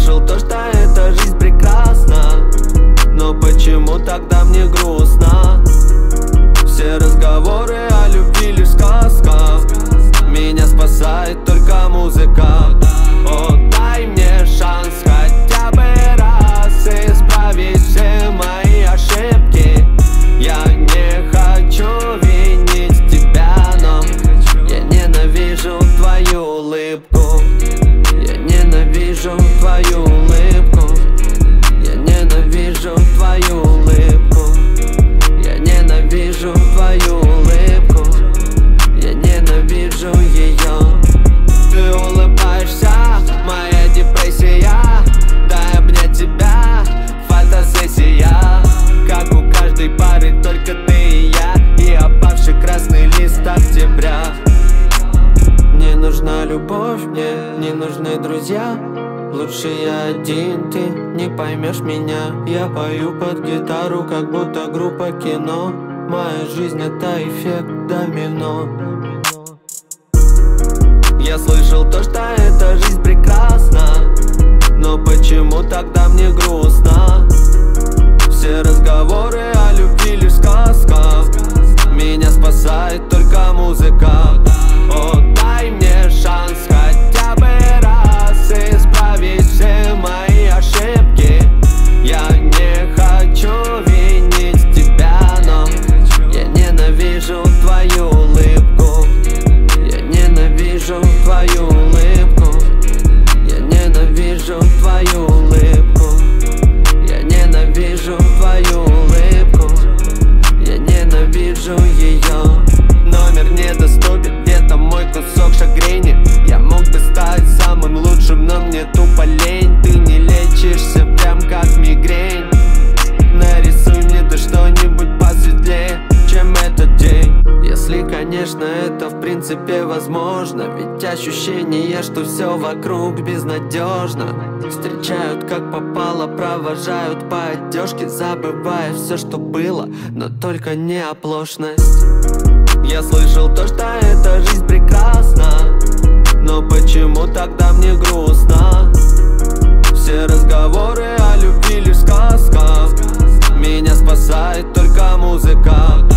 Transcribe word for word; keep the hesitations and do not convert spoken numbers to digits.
слышал то, что эта жизнь прекрасна, но почему тогда мне грустно? Все разговоры о любви лишь сказка, меня спасает только музыка. О, дай мне шанс хотя бы раз исправить все мои ошибки. Я не хочу винить тебя, но я ненавижу твою улыбку. Я ненавижу твою улыбку. Я ненавижу твою улыбку. Я ненавижу твою улыбку. Я ненавижу ее. Ты улыбаешься, моя депрессия. Дай обнять тебя, фотосессия. Как у каждой пары, только ты и я. И опавший красный лист октября. Не нужна любовь, мне не нужны друзья. Лучше я один, ты не поймешь меня. Я пою под гитару, как будто группа кино. Моя жизнь это эффект домино. Я слышал то, что эта жизнь прекрасна, но почему тогда мне грустно? Все разговоры о любви лишь сказка, меня спасает только музыка. О, дай мне шанс хотя бы раз исправить все мои ошибки. Я не хочу винить тебя, но я ненавижу твою улыбку. Я ненавижу твою улыбку. Я ненавижу твою улыбку. Я ненавижу твою улыбку. Я ненавижу ее. Номер недоступен, где-то мой кусок шагрени. Я мог бы стать самым лучшим, но мне тупо лень. Ты не лечишься прям как мигрень. Нарисуй мне да что-нибудь посветлее, чем этот день. Если, конечно, это в принципе возможно. Ведь ощущение, что все вокруг безнадежно. Встречают как попало, провожают по одежке, забывая все, что было, но только не оплошность. Я слышал то, что эта жизнь прекрасна, но почему тогда мне грустно? Все разговоры о любви лишь сказка, меня спасает только музыка.